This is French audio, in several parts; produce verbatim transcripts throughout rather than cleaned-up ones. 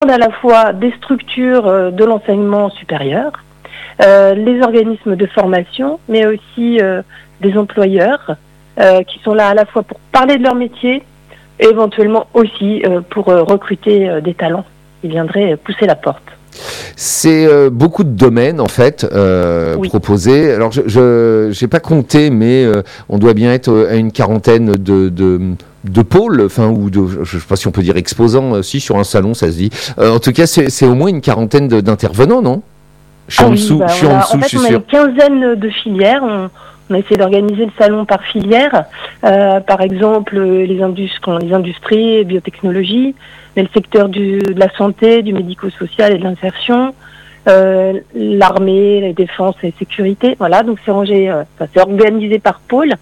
à la fois des structures euh, de l'enseignement supérieur, euh, les organismes de formation, mais aussi euh, des employeurs euh, qui sont là à la fois pour parler de leur métier et éventuellement aussi euh, pour euh, recruter euh, des talents qui viendraient pousser la porte. C'est euh, beaucoup de domaines en fait euh, oui. proposés. Alors je je j'ai pas compté, mais euh, on doit bien être à une quarantaine de de, de pôles, enfin ou de je sais pas si on peut dire exposants. Euh, si sur un salon ça se dit. Euh, en tout cas c'est c'est au moins une quarantaine de, d'intervenants, non? Je suis ah en oui, dessous. Bah, je suis a, en dessous. En fait, je suis on sûr. a une quinzaine de filières. On, on a essayé d'organiser le salon par filière. Euh, par exemple, les, industries, les industries, biotechnologie, mais le secteur du, de la santé, du médico-social et de l'insertion, euh, l'armée, la défense et la sécurité. Voilà, donc c'est rangé, euh, enfin, c'est organisé par pôle.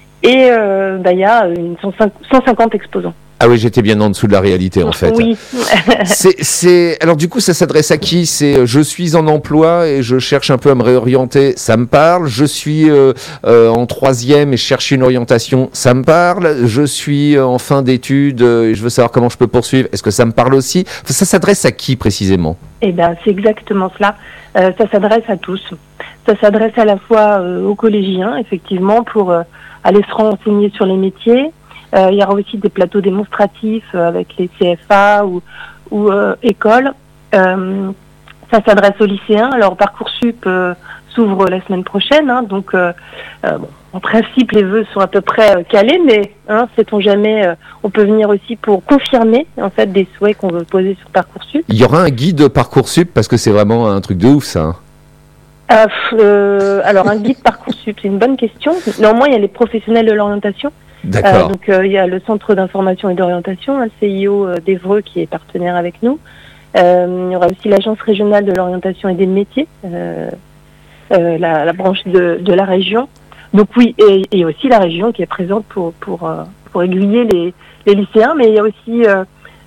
Et euh, bah, y a une cent cinquante exposants. Ah oui, j'étais bien en dessous de la réalité en fait. Oui. c'est, c'est... Alors du coup, ça s'adresse à qui? C'est je suis en emploi et je cherche un peu à me réorienter, ça me parle. Je suis euh, euh, en troisième et je cherche une orientation, ça me parle. Je suis en fin d'études et je veux savoir comment je peux poursuivre, est-ce que ça me parle aussi? Enfin, ça s'adresse à qui précisément? Eh bien, c'est exactement cela. Euh, ça s'adresse à tous. Ça s'adresse à la fois euh, aux collégiens, effectivement, pour euh, aller se renseigner sur les métiers. Euh, il y aura aussi des plateaux démonstratifs euh, avec les C F A ou, ou euh, écoles. Euh, ça s'adresse aux lycéens. Alors, Parcoursup euh, s'ouvre la semaine prochaine. Hein, donc, euh, euh, bon, en principe, les vœux sont à peu près euh, calés, mais hein, sait-on jamais, euh, on peut venir aussi pour confirmer en fait des souhaits qu'on veut poser sur Parcoursup. Il y aura un guide Parcoursup parce que c'est vraiment un truc de ouf, ça. Hein. Euh, euh, alors, un guide Parcoursup, c'est une bonne question. Néanmoins, il y a les professionnels de l'orientation. D'accord. Euh, donc euh, il y a le Centre d'information et d'orientation, le C I O euh, d'Évreux qui est partenaire avec nous. Euh, il y aura aussi l'Agence régionale de l'orientation et des métiers, euh, euh, la, la branche de, de la région. Donc oui, et, et aussi la région qui est présente pour pour euh, pour aiguiller les, les lycéens, mais il y a aussi euh,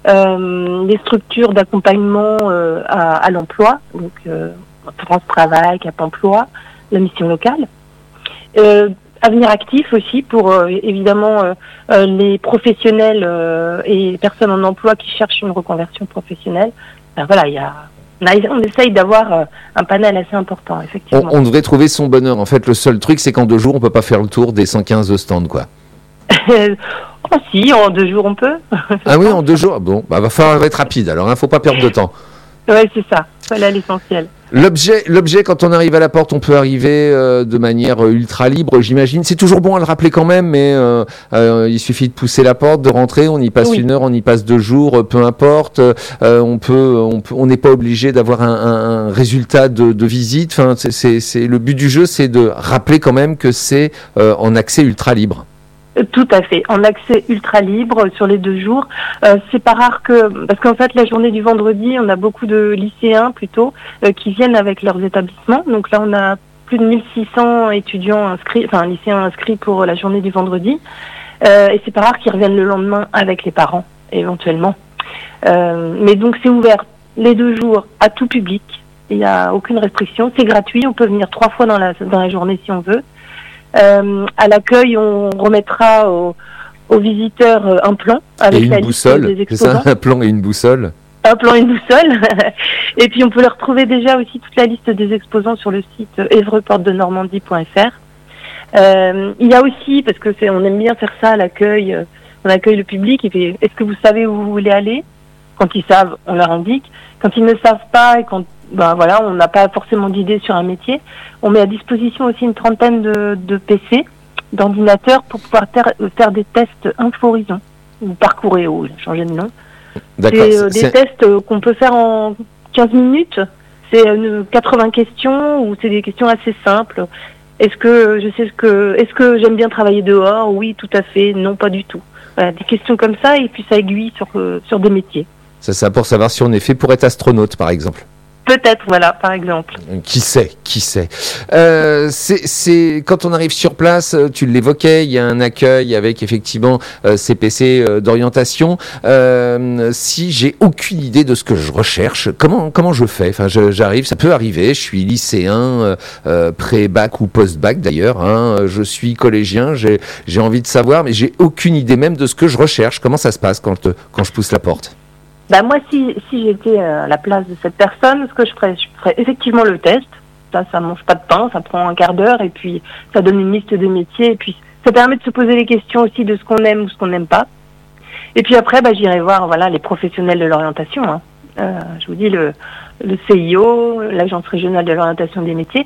euh, les structures d'accompagnement euh, à, à l'emploi, donc euh, France Travail, Cap Emploi, la mission locale. Euh, Avenir actif aussi pour euh, évidemment euh, euh, les professionnels euh, et les personnes en emploi qui cherchent une reconversion professionnelle. Ben voilà, il y a, on, a, on essaye d'avoir euh, un panel assez important, effectivement. On, on devrait trouver son bonheur. En fait, le seul truc, c'est qu'en deux jours, on peut pas faire le tour des cent quinze stands, quoi. Oh si, en deux jours on peut. Ah oui, en deux jours. Bon, bah va falloir être rapide. Alors, il hein, faut pas perdre de temps. Ouais, c'est ça. Voilà l'essentiel. L'objet, l'objet, quand on arrive à la porte, on peut arriver euh, de manière ultra libre, j'imagine. C'est toujours bon à le rappeler quand même, mais euh, euh, il suffit de pousser la porte, de rentrer. On y passe oui. une heure, on y passe deux jours, euh, peu importe. Euh, on peut, on peut, on n'est pas obligé d'avoir un, un, un résultat de, de visite. Enfin, c'est, c'est, c'est le but du jeu, c'est de rappeler quand même que c'est euh, en accès ultra libre. Tout à fait, en accès ultra libre sur les deux jours. Euh, c'est pas rare que, parce qu'en fait la journée du vendredi, on a beaucoup de lycéens plutôt euh, qui viennent avec leurs établissements. Donc là, on a plus de mille six cents étudiants inscrits, enfin lycéens inscrits pour la journée du vendredi. Euh, et c'est pas rare qu'ils reviennent le lendemain avec les parents, éventuellement. Euh, mais donc c'est ouvert les deux jours à tout public. Il n'y a aucune restriction, c'est gratuit. On peut venir trois fois dans la dans la journée si on veut. Euh, à l'accueil, on remettra aux, aux visiteurs un plan avec et une la boussole, liste des exposants. C'est ça, un plan et une boussole. Un plan et une boussole. Et puis on peut le retrouver déjà aussi toute la liste des exposants sur le site évreux porte de normandie point f r. Euh, il y a aussi, parce que c'est, on aime bien faire ça à l'accueil, on accueille le public et puis est-ce que vous savez où vous voulez aller? Quand ils savent, on leur indique. Quand ils ne savent pas et quand ben voilà, on n'a pas forcément d'idée sur un métier, on met à disposition aussi une trentaine de, de P C, d'ordinateurs pour pouvoir ter- faire des tests Inforison ou Parcouréo, changer de nom. D'accord, c'est euh, des c'est... tests euh, qu'on peut faire en quinze minutes. C'est euh, quatre-vingts questions ou c'est des questions assez simples. Est-ce que je sais ce que, est-ce que j'aime bien travailler dehors? Oui, tout à fait. Non, pas du tout. Voilà, des questions comme ça et puis ça aiguille sur euh, sur des métiers. C'est ça, pour savoir si on est fait pour être astronaute, par exemple. Peut-être, voilà, par exemple. Qui sait, qui sait. Euh, c'est, c'est quand on arrive sur place, tu l'évoquais, il y a un accueil avec effectivement euh, ces P C euh, d'orientation. Euh, si j'ai aucune idée de ce que je recherche, comment comment je fais? Enfin, je, j'arrive, ça peut arriver. Je suis lycéen, euh, euh, pré-bac ou post-bac d'ailleurs. Hein, je suis collégien, j'ai j'ai envie de savoir, mais j'ai aucune idée même de ce que je recherche. Comment ça se passe quand quand je pousse la porte? Bah moi, si, si j'étais à la place de cette personne, ce que je ferais, je ferais effectivement le test. Ça, ça mange pas de pain, ça prend un quart d'heure et puis ça donne une liste de métiers et puis ça permet de se poser les questions aussi de ce qu'on aime ou ce qu'on n'aime pas. Et puis après, bah, j'irai voir voilà les professionnels de l'orientation. Hein. Euh, je vous dis le, le C I O, l'Agence régionale de l'orientation des métiers.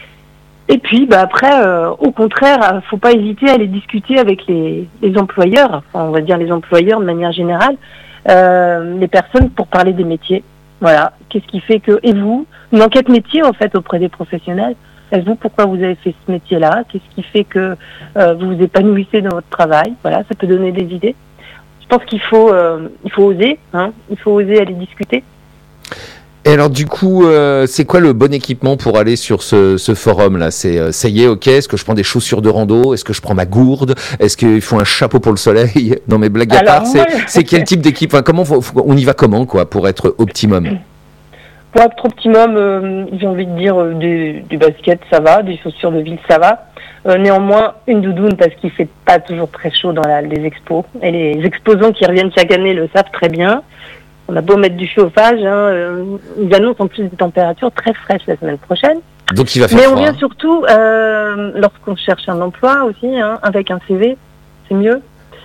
Et puis bah après, euh, au contraire, faut pas hésiter à aller discuter avec les, les employeurs, enfin, on va dire les employeurs de manière générale, euh, les personnes pour parler des métiers. Voilà, qu'est-ce qui fait que, et vous, une enquête métier en fait auprès des professionnels. Et vous, pourquoi vous avez fait ce métier-là? Qu'est-ce qui fait que euh, vous vous épanouissez dans votre travail? Voilà, ça peut donner des idées. Je pense qu'il faut, euh, il faut oser, hein, il faut oser aller discuter. Et alors du coup, euh, c'est quoi le bon équipement pour aller sur ce, ce forum-là? C'est euh, ça y est, ok. Est-ce que je prends des chaussures de rando? Est-ce que je prends ma gourde? Est-ce qu'il faut un chapeau pour le soleil? Non, mais blague à Alors, part, c'est, moi, c'est quel type d'équipe? Enfin, comment faut- faut- on y va comment quoi pour être optimum? Pour être optimum, euh, j'ai envie de dire euh, du, du basket, ça va, des chaussures de ville, ça va. Euh, néanmoins, une doudoune parce qu'il fait pas toujours très chaud dans la, les expos. Et les exposants qui reviennent chaque année le savent très bien. On a beau mettre du chauffage, hein, euh, ils annoncent en plus des températures très fraîches la semaine prochaine. Donc il va faire Mais on froid. vient surtout, euh, lorsqu'on cherche un emploi aussi, hein, avec un C V, c'est mieux.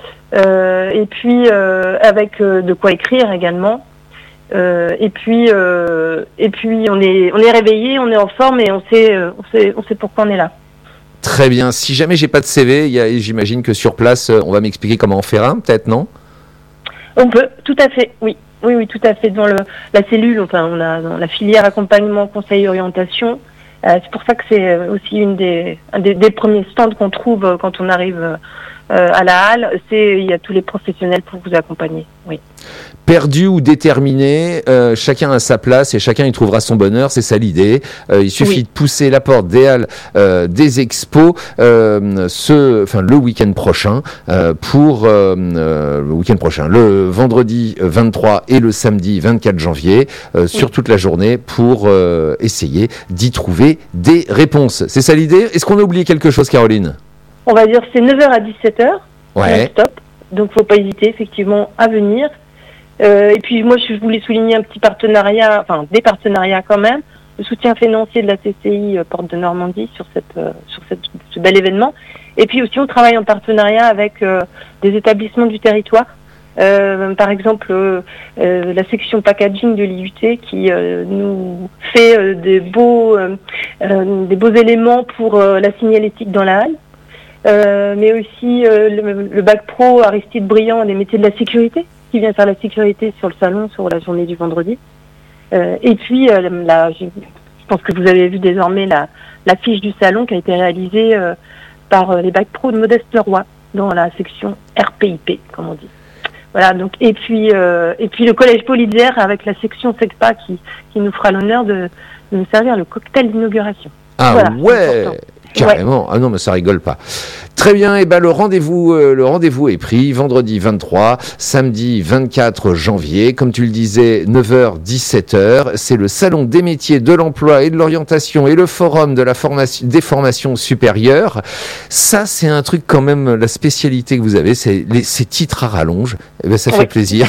Euh, et puis euh, avec euh, de quoi écrire également. Euh, et puis, euh, et puis on est, on est réveillé, on est en forme et on sait, euh, on sait, on sait pourquoi on est là. Très bien. Si jamais j'ai pas de C V, il y a, j'imagine que sur place, euh, on va m'expliquer comment en faire un, peut-être, non? On peut, tout à fait, oui. Oui, oui, tout à fait. Dans le, la cellule, enfin, on a dans la filière accompagnement, conseil, orientation. Euh, c'est pour ça que c'est aussi une des, un des, des premiers stands qu'on trouve quand on arrive euh, à la halle. C'est, il y a tous les professionnels pour vous accompagner. Oui. Perdu ou déterminé, euh, chacun a sa place et chacun y trouvera son bonheur, c'est ça l'idée. Euh, il suffit Oui. de pousser la porte des halles euh, des expos euh, ce, enfin le week-end prochain euh, pour euh, euh, le week-end prochain, le vendredi vingt-trois et le samedi vingt-quatre janvier, euh, sur Oui. toute la journée pour euh, essayer d'y trouver des réponses. C'est ça l'idée. Est-ce qu'on a oublié quelque chose, Caroline? On va dire c'est neuf heures à dix-sept heures. Ouais. Stop. Donc faut pas hésiter effectivement à venir. Euh, et puis moi je voulais souligner un petit partenariat, enfin des partenariats quand même, le soutien financier de la C C I euh, Porte de Normandie sur cette euh, sur cette, ce bel événement. Et puis aussi on travaille en partenariat avec euh, des établissements du territoire. Euh, par exemple euh, euh, la section packaging de l'I U T qui euh, nous fait euh, des beaux euh, euh, des beaux éléments pour euh, la signalétique dans la halle. Euh, mais aussi euh, le, le bac pro Aristide Briand des métiers de la sécurité qui vient faire la sécurité sur le salon sur la journée du vendredi. Euh, et puis euh, la, je, je pense que vous avez vu désormais la, la fiche du salon qui a été réalisée euh, par euh, les bac pro de Modeste Leroy dans la section R P I P comme on dit. Voilà, donc et puis euh, et puis le collège Paul Hitzer avec la section SECPA qui qui nous fera l'honneur de, de nous servir le cocktail d'inauguration. Ah voilà, ouais, carrément. Ouais. Ah non, mais ça rigole pas. Très bien. Et ben le rendez-vous, euh, le rendez-vous est pris. Vendredi vingt-trois, samedi vingt-quatre janvier. Comme tu le disais, neuf heures dix-sept heures. C'est le salon des métiers, de l'emploi et de l'orientation et le forum de la formation, des formations supérieures. Ça, c'est un truc quand même. La spécialité que vous avez, c'est les, ces titres à rallonge. Eh ben ça fait Oui. plaisir.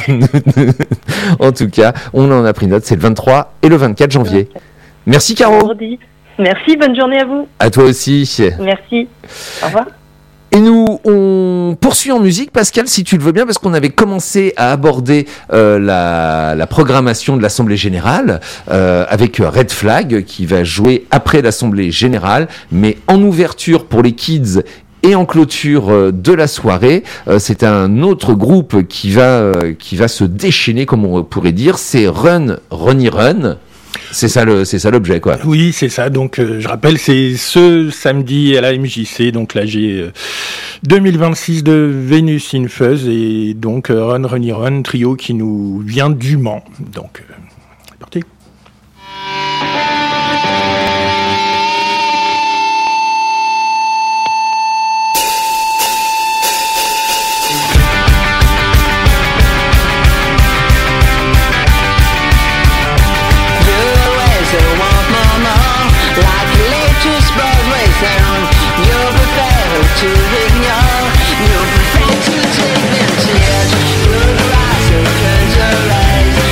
En tout cas, on en a pris note. C'est le vingt-trois et le vingt-quatre janvier. Merci Caro. Vendredi. Merci, bonne journée à vous. À toi aussi. Merci. Au revoir. Et nous, on poursuit en musique, Pascal, si tu le veux bien, parce qu'on avait commencé à aborder euh, la, la programmation de l'Assemblée Générale euh, avec Red Flag, qui va jouer après l'Assemblée Générale, mais en ouverture pour les kids et en clôture euh, de la soirée. Euh, c'est un autre groupe qui va, euh, qui va se déchaîner, comme on pourrait dire, c'est Run, Runny Run. C'est ça le, c'est ça l'objet, quoi. Oui, c'est ça. Donc, euh, je rappelle, c'est ce samedi à la M J C, donc l'A G euh, deux mille vingt-six de Vénus in Fuzz, et donc euh, Run, Runny Run, trio qui nous vient du Mans. Donc, euh, c'est parti. To ignore, you'll prefer to take them to edge. You'll rise and close your eyes.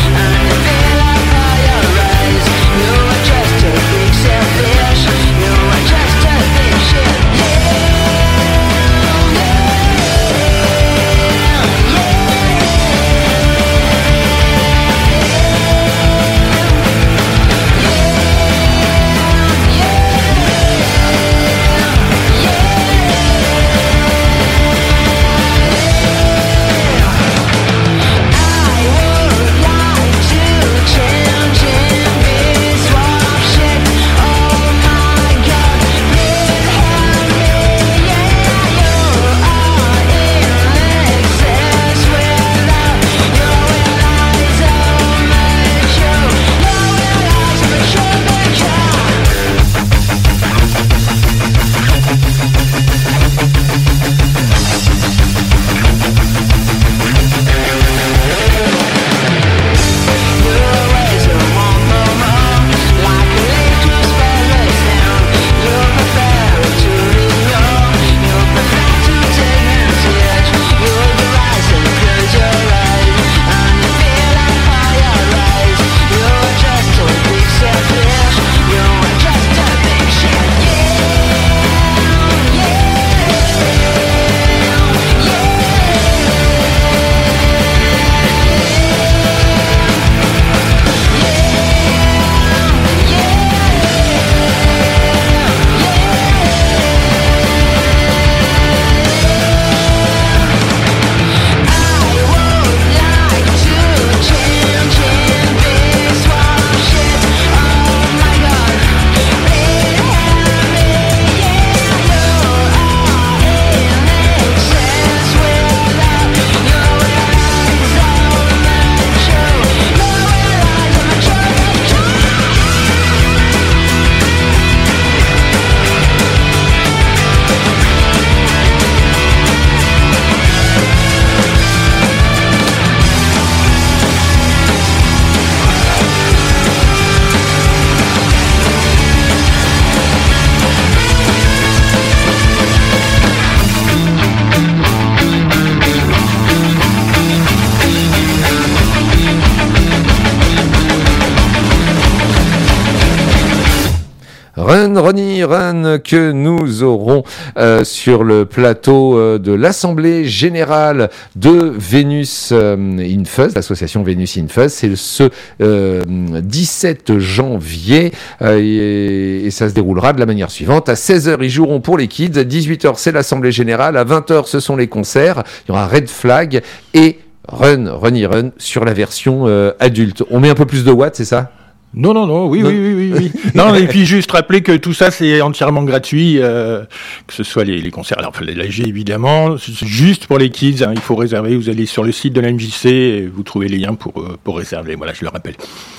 Run, Ronnie, Run, que nous aurons euh, sur le plateau euh, de l'Assemblée Générale de Vénus euh, in Fuzz, l'association Vénus in Fuzz. C'est ce euh, dix-sept janvier euh, et, et ça se déroulera de la manière suivante. À seize heures, ils joueront pour les kids. À dix-huit heures, c'est l'Assemblée Générale. À vingt heures, ce sont les concerts. Il y aura Red Flag et Run, Ronnie, Run sur la version euh, adulte. On met un peu plus de watts, c'est ça ? Non, non, non, oui, non. oui, oui, oui, oui. Non, et puis juste rappeler que tout ça, c'est entièrement gratuit, euh, que ce soit les, les concerts, alors, enfin, les L G, évidemment, c'est juste pour les kids, hein, il faut réserver, vous allez sur le site de la M J C, et vous trouvez les liens pour, pour réserver, voilà, je le rappelle.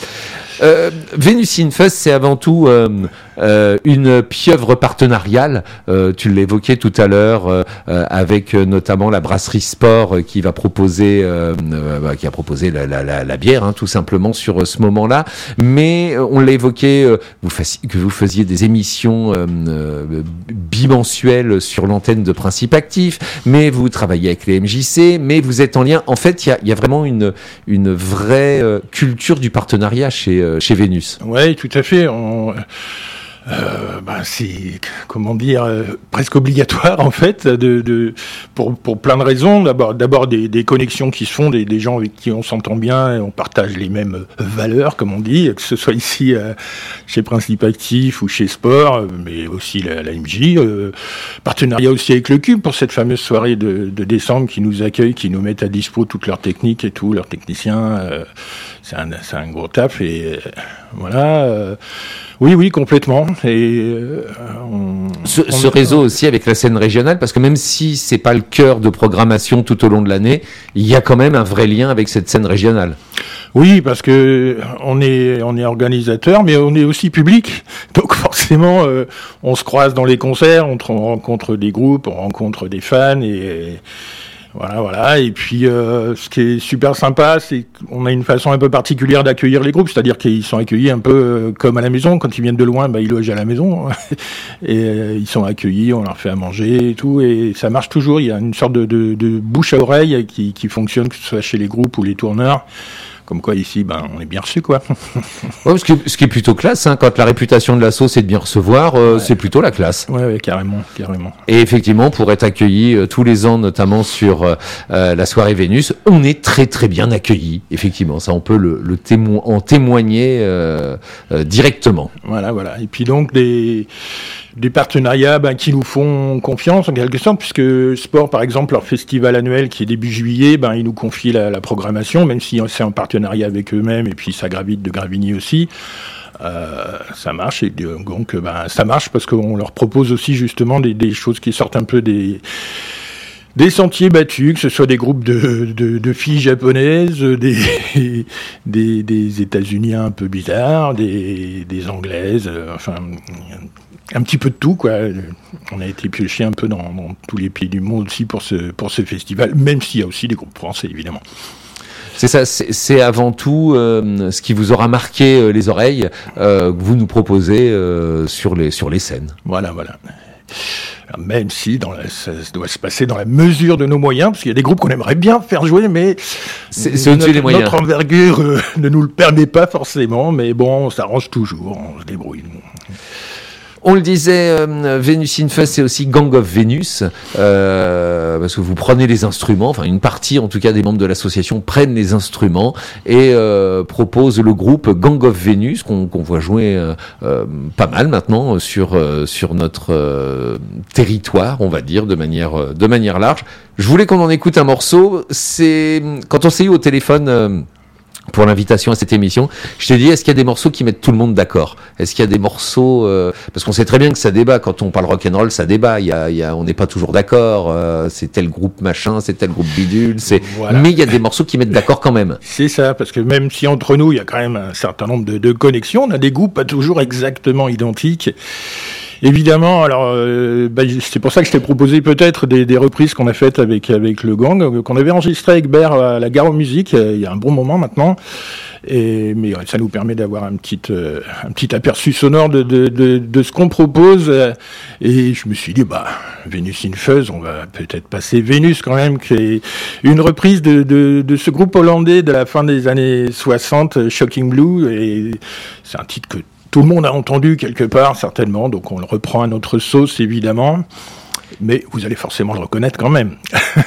Euh, Vénus in Fuzz, c'est avant tout euh, euh, une pieuvre partenariale. Euh, tu l'évoquais tout à l'heure, euh, euh, avec euh, notamment la brasserie Sport euh, qui va proposer, euh, euh, bah, qui a proposé la, la, la, la bière, hein, tout simplement sur euh, ce moment-là. Mais euh, on l'a évoqué, euh, vous fassiez, que vous faisiez des émissions euh, euh, bimensuelles sur l'antenne de Principe Actif, mais vous travaillez avec les M J C, mais vous êtes en lien. En fait, il y a, y a vraiment une, une vraie euh, culture du partenariat chez euh, chez Vénus. Oui, tout à fait. On, euh, bah, c'est, comment dire, euh, presque obligatoire en fait, de, de, pour, pour plein de raisons. D'abord, d'abord des, des connexions qui se font, des, des gens avec qui on s'entend bien, et on partage les mêmes valeurs, comme on dit, que ce soit ici euh, chez Principe Actif ou chez Sport, mais aussi la, la M J. Euh, partenariat aussi avec le Cube pour cette fameuse soirée de, de décembre qui nous accueille, qui nous mettent à dispo toutes leurs techniques et tout, leurs techniciens. Euh, c'est un, c'est un gros taf et euh, voilà. Euh, oui, oui, complètement. Et euh, on, ce, on... ce réseau aussi avec la scène régionale, parce que même si c'est pas le cœur de programmation tout au long de l'année, il y a quand même un vrai lien avec cette scène régionale. Oui, parce que on est on est organisateur, mais on est aussi public. Donc forcément, euh, on se croise dans les concerts, on, on rencontre des groupes, on rencontre des fans et, et Voilà, voilà. Et puis, euh, ce qui est super sympa, c'est qu'on a une façon un peu particulière d'accueillir les groupes, c'est-à-dire qu'ils sont accueillis un peu euh, comme à la maison. Quand ils viennent de loin, bah, ils logent à la maison. Et euh, ils sont accueillis, on leur fait à manger et tout. Et ça marche toujours. Il y a une sorte de, de, de bouche à oreille qui, qui fonctionne, que ce soit chez les groupes ou les tourneurs. Comme quoi, ici, ben, on est bien reçu, quoi. Ouais, ce, qui est, ce qui est plutôt classe, hein, quand la réputation de l'asso, c'est de bien recevoir, euh, ouais. c'est plutôt la classe. Ouais, ouais, carrément, carrément. Et effectivement, pour être accueilli euh, tous les ans, notamment sur euh, la soirée Vénus, on est très très bien accueilli. Effectivement, ça, on peut le, le témo- en témoigner euh, euh, directement. Voilà, voilà. Et puis donc, des... des partenariats ben, qui nous font confiance en quelque sorte, puisque Sport, par exemple, leur festival annuel qui est début juillet, ben, ils nous confient la, la programmation, même si c'est en partenariat avec eux-mêmes, et puis ça gravite de Gravigny aussi. Euh, ça marche, et donc ben, ça marche parce qu'on leur propose aussi justement des, des choses qui sortent un peu des... des sentiers battus, que ce soit des groupes de, de, de filles japonaises, des, des, des États-Unis un peu bizarres, des, des Anglaises, enfin... un petit peu de tout, quoi. On a été pioché un peu dans, dans tous les pays du monde aussi pour ce, pour ce festival, même s'il y a aussi des groupes français, évidemment. C'est ça, c'est, c'est avant tout euh, ce qui vous aura marqué euh, les oreilles, euh, que vous nous proposez euh, sur les, sur les scènes. Voilà, voilà. Alors, même si dans la, ça doit se passer dans la mesure de nos moyens, parce qu'il y a des groupes qu'on aimerait bien faire jouer, mais c'est, c'est au-dessus des moyens. Notre envergure euh, ne nous le permet pas forcément, mais bon, on s'arrange toujours, on se débrouille. On le disait, euh, Vénus in Fuzz, c'est aussi Gang of Vénus, euh, parce que vous prenez les instruments, enfin une partie en tout cas des membres de l'association prennent les instruments et euh, proposent le groupe Gang of Vénus qu'on, qu'on voit jouer euh, euh, pas mal maintenant sur euh, sur notre euh, territoire, on va dire de manière de manière large. Je voulais qu'on en écoute un morceau. C'est quand on s'est eu au téléphone. Euh, pour l'invitation à cette émission, je t'ai dit, est-ce qu'il y a des morceaux qui mettent tout le monde d'accord ? Est-ce qu'il y a des morceaux... Euh, parce qu'on sait très bien que ça débat, quand on parle rock'n'roll, ça débat, il y a, il y a, on n'est pas toujours d'accord, euh, c'est tel groupe machin, c'est tel groupe bidule, c'est... Voilà. Mais il y a des morceaux qui mettent d'accord quand même. C'est ça, parce que même si entre nous, il y a quand même un certain nombre de, de connexions, on a des goûts pas toujours exactement identiques. Évidemment, alors euh, bah, c'est pour ça que je t'ai proposé peut-être des, des reprises qu'on a faites avec avec le gang, euh, qu'on avait enregistré avec Ber à la Gare aux Musiques euh, il y a un bon moment maintenant. Et mais ça nous permet d'avoir un petit euh, un petit aperçu sonore de de de, de ce qu'on propose. Euh, et je me suis dit bah Vénus in Fuzz, on va peut-être passer Vénus quand même, qui est une reprise de de de ce groupe hollandais de la fin des années soixante, Shocking Blue. Et c'est un titre que tout le monde a entendu quelque part, certainement, donc on le reprend à notre sauce, évidemment, mais vous allez forcément le reconnaître quand même.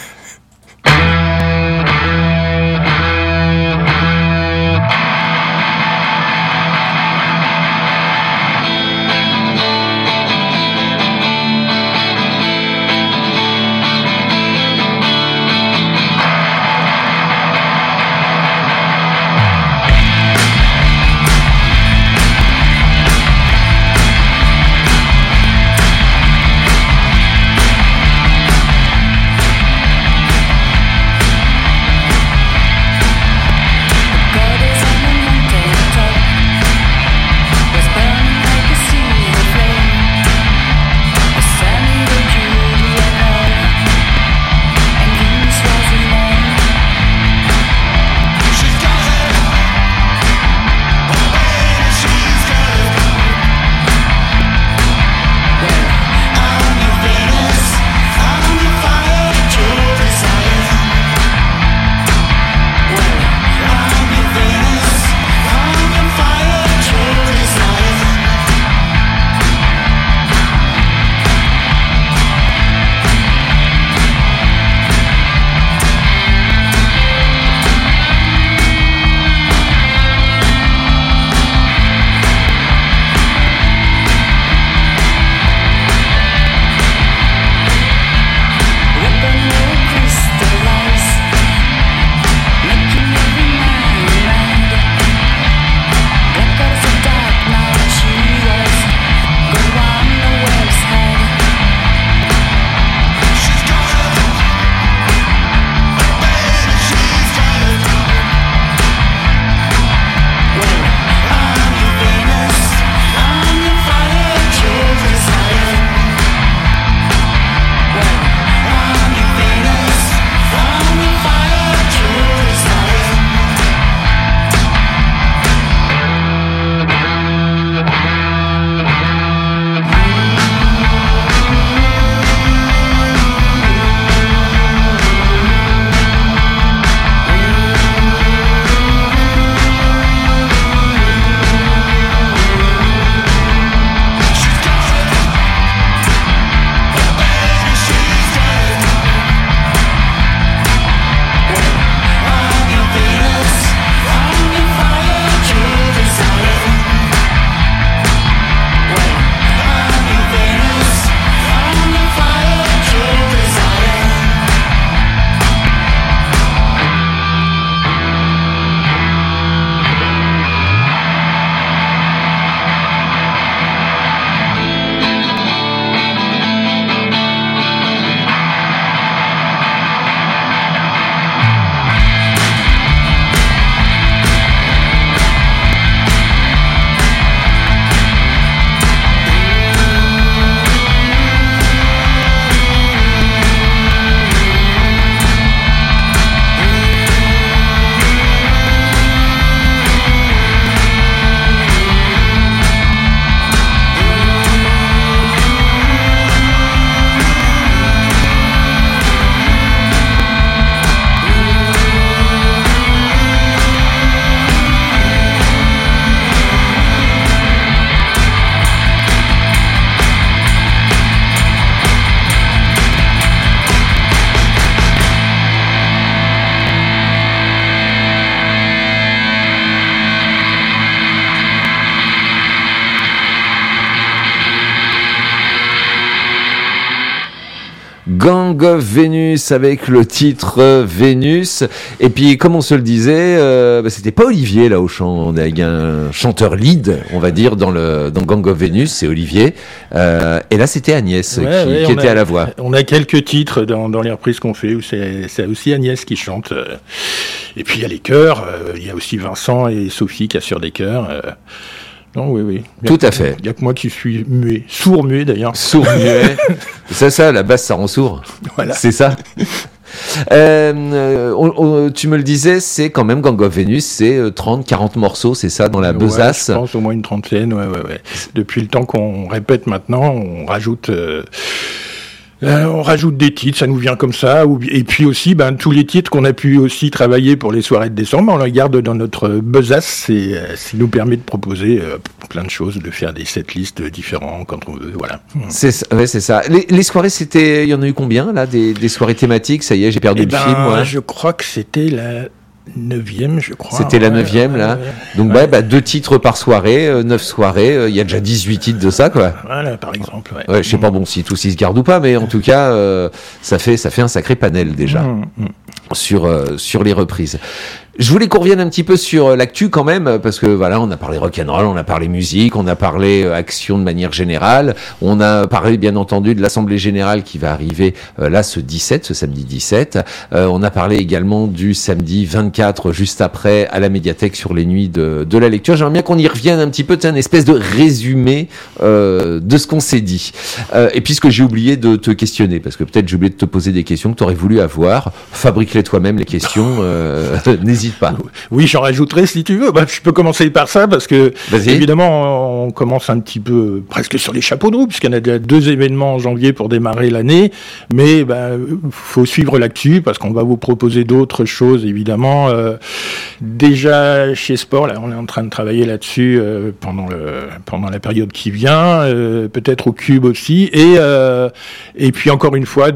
Gang of Venus avec le titre Vénus. Et puis, comme on se le disait, euh, bah, c'était pas Olivier là au chant. On a un chanteur lead, on va dire, dans le dans Gang of Venus, c'est Olivier. Euh, et là, c'était Agnès ouais, qui, ouais, qui était a, à la voix. On a quelques titres dans, dans les reprises qu'on fait où c'est, c'est aussi Agnès qui chante. Et puis il y a les chœurs. Il y a aussi Vincent et Sophie qui assurent des chœurs. Non, oui, oui. Tout à fait. Il n'y a que moi qui suis muet. Sourd-muet, d'ailleurs. Sourd-muet. c'est ça, la basse, ça rend sourd. Voilà. C'est ça. Euh, on, on, tu me le disais, c'est quand même Gang of Venus, c'est trente, quarante morceaux, c'est ça, dans la besace. Ouais, je pense au moins une trentaine, ouais, ouais, ouais. Depuis le temps qu'on répète maintenant, on rajoute... Euh, Euh, on rajoute des titres, ça nous vient comme ça. Ou, et puis aussi, ben, tous les titres qu'on a pu aussi travailler pour les soirées de décembre, on les garde dans notre besace. Et euh, ça nous permet de proposer euh, plein de choses, de faire des setlists différents quand on veut. Voilà. C'est, ouais, c'est ça. Les, les soirées, c'était, il y en a eu combien là, des, des soirées thématiques? Ça y est, j'ai perdu eh le ben, film. Moi. Je crois que c'était la neuvième, je crois. C'était la neuvième, ouais, là. Ouais, Donc, ouais. bah, bah, deux titres par soirée, euh, neuf soirées. Il euh, y a déjà dix-huit titres de ça, quoi. Voilà, par exemple. Ouais. Ouais, je sais pas, bon, si tous ils se gardent ou pas, mais en tout cas, euh, ça fait, ça fait un sacré panel, déjà. Mmh, mmh. Sur, euh, sur les reprises. Je voulais qu'on revienne un petit peu sur l'actu quand même, parce que voilà, on a parlé rock'n'roll, on a parlé musique, on a parlé euh, action de manière générale, on a parlé bien entendu de l'Assemblée Générale qui va arriver euh, là ce dix-sept, ce samedi dix-sept, euh, on a parlé également du samedi vingt-quatre, juste après, à la médiathèque sur les nuits de, de la lecture. J'aimerais bien qu'on y revienne un petit peu, tu sais, une espèce de résumé euh, de ce qu'on s'est dit. Euh, et puis ce que j'ai oublié de te questionner, parce que peut-être j'ai oublié de te poser des questions que tu aurais voulu avoir, fabrique-les toi-même les questions, euh, n'hésite pas. Oui, j'en rajouterai si tu veux. Bah, je peux commencer par ça parce que, Vas-y. évidemment, on commence un petit peu presque sur les chapeaux de roue puisqu'il y en a déjà deux événements en janvier pour démarrer l'année. Mais bah, faut suivre l'actu parce qu'on va vous proposer d'autres choses, évidemment. Euh, déjà chez Sport, là, on est en train de travailler là-dessus euh, pendant le pendant la période qui vient, euh, peut-être au Cube aussi. Et euh, et puis encore une fois,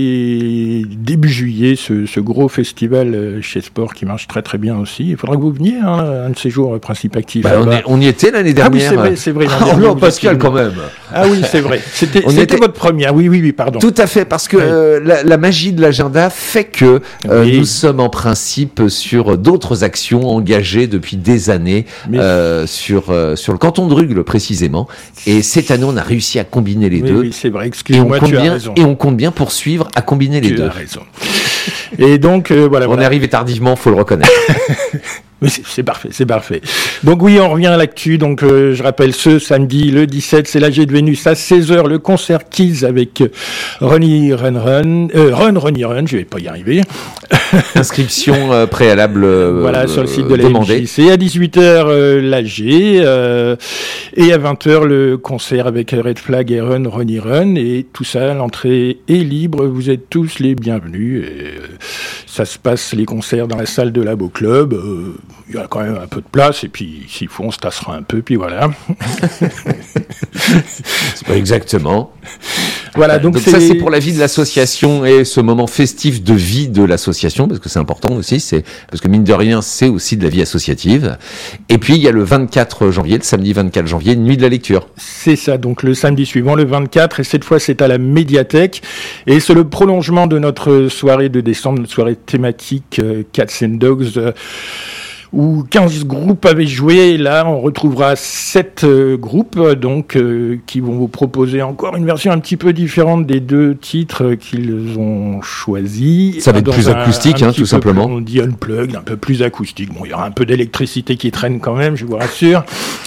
dès début juillet, ce, ce gros festival chez Sport qui marche très très bien aussi. Il faudra que vous veniez, hein, un de ces jours, Principe Actif. Bah, on, est, on y était l'année dernière. Ah oui, c'est vrai, c'est vrai. Oh non, Pascal, quand même. Ah oui, c'est vrai. C'était, On c'était était- votre première. Oui, oui, oui, pardon. Tout à fait, parce que Oui. euh, la, la magie de l'agenda fait que euh, Oui. nous sommes en principe sur d'autres actions engagées depuis des années Mais- euh, sur euh, sur le canton de Rugles précisément. Et cette année, on a réussi à combiner les Oui, deux. oui, c'est vrai. Et on, Excuse-moi, compte tu as bien, raison. et on compte bien poursuivre à combiner les Tu deux. as raison. Et donc, euh, voilà. On voilà. est arrivé tardivement, faut le reconnaître. Mais c'est, c'est parfait, c'est parfait. Donc oui, on revient à l'actu. Donc euh, je rappelle, ce samedi, le dix-sept, c'est l'A G de Vénus à seize heures, le concert Kids avec euh, Ronnie Run Run, euh, Run Ronnie Run, je vais pas y arriver. Inscription euh, préalable euh, Voilà, sur le site de la demandée. M J C. À dix-huit heures, euh, l'A G. Euh, et à vingt heures, le concert avec Red Flag et Run Ronnie Run. Et tout ça, l'entrée est libre. Vous êtes tous les bienvenus. Et, euh, ça se passe, les concerts, dans la salle de Labo Club. Euh, Il y a quand même un peu de place. Et puis, s'il faut, on se tassera un peu. Puis voilà. C'est pas exactement. Voilà, donc, Donc ça, c'est pour la vie de l'association et ce moment festif de vie de l'association, parce que c'est important aussi, c'est parce que mine de rien, c'est aussi de la vie associative. Et puis, il y a le vingt-quatre janvier, le samedi vingt-quatre janvier, nuit de la lecture. C'est ça, donc le samedi suivant, le vingt-quatre, et cette fois c'est à la médiathèque, et c'est le prolongement de notre soirée de décembre, notre soirée thématique euh, Cats and Dogs, euh, où quinze groupes avaient joué, et là on retrouvera sept euh, groupes, euh, donc, euh, qui vont vous proposer encore une version un petit peu différente des deux titres qu'ils ont choisis. Ça va être Dans plus un- acoustique, un hein, petit tout peu simplement. plus- on dit unplugged, un peu plus acoustique. Bon, il y aura un peu d'électricité qui traîne quand même, je vous rassure.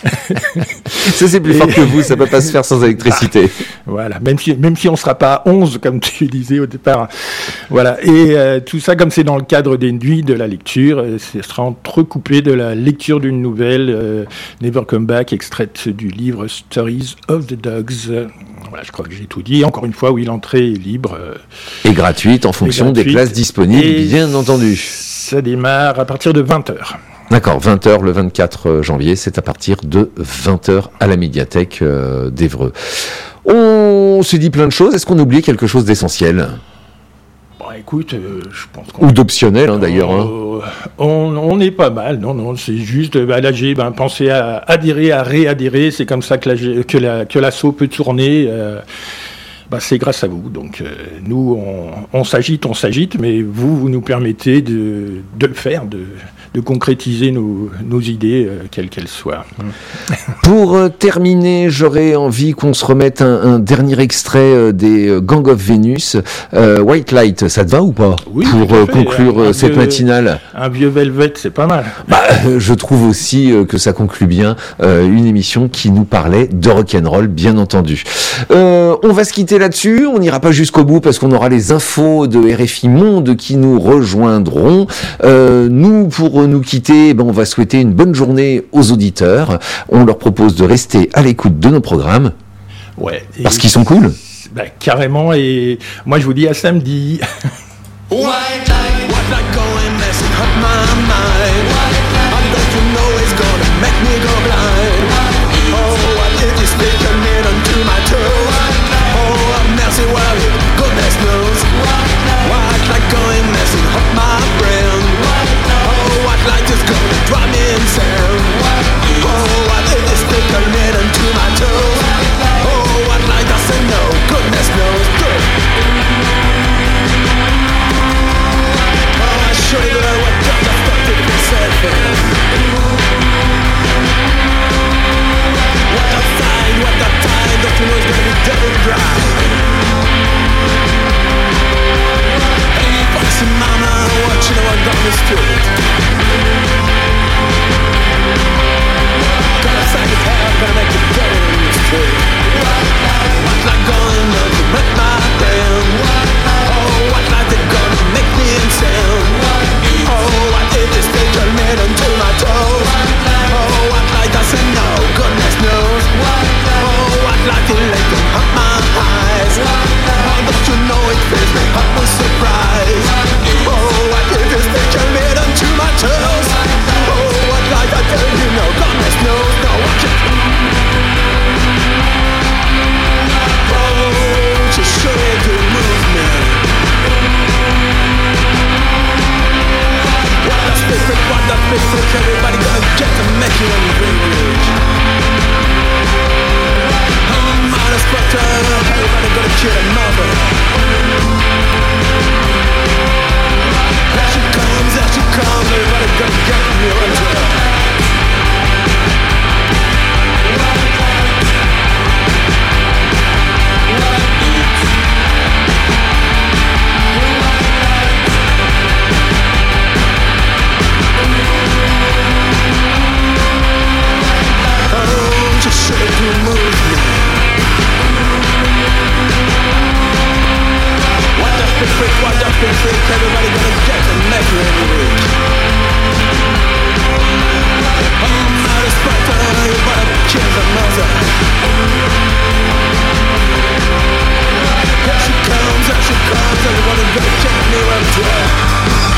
Ça, c'est plus Et- fort que vous, ça peut pas se faire sans électricité. Voilà, même si même si on sera pas à onze comme tu disais au départ. Voilà, et euh, tout ça comme c'est dans le cadre des nuits de la lecture, euh, ce sera entrecoupé de la lecture d'une nouvelle euh, Never Come Back, extraite du livre Stories of the Dogs. Euh, Voilà, je crois que j'ai tout dit. Encore une fois, oui, l'entrée est libre. euh, Et gratuite en fonction des gratuite. places disponibles, Et bien entendu. Ça démarre à partir de vingt heures. D'accord, vingt heures le vingt-quatre janvier, c'est à partir de vingt heures à la médiathèque euh, d'Évreux. On s'est dit plein de choses, est-ce qu'on oublie quelque chose d'essentiel? Bon, écoute, euh, je pense qu'on Ou d'optionnel, hein, d'ailleurs. hein. Euh, on, on est pas mal, non, non, c'est juste, bah, l'A G, ben, pensez à adhérer, à réadhérer, c'est comme ça que la, que la, que l'assaut peut tourner, euh, bah, c'est grâce à vous. Donc, euh, nous, on, on s'agite, on s'agite, mais vous, vous nous permettez de, de le faire, de, de concrétiser nos, nos idées, euh, quelles qu'elles soient. Pour euh, terminer, j'aurais envie qu'on se remette un, un dernier extrait euh, des euh, Gang of Venus. Euh, White Light, ça te va ou pas? Oui, Pour tout à euh, fait. conclure euh, Un cette vieux- matinale. Un vieux Velvet, c'est pas mal. Bah, euh, je trouve aussi euh, que ça conclut bien euh, une émission qui nous parlait de rock'n'roll, bien entendu. Euh, on va se quitter là-dessus, on n'ira pas jusqu'au bout parce qu'on aura les infos de R F I Monde qui nous rejoindront. Euh, nous, pour nous quitter, ben, on va souhaiter une bonne journée aux auditeurs. On leur propose de rester à l'écoute de nos programmes Ouais. Et- parce qu'ils sont cool. Bah, carrément, et moi je vous dis à samedi. White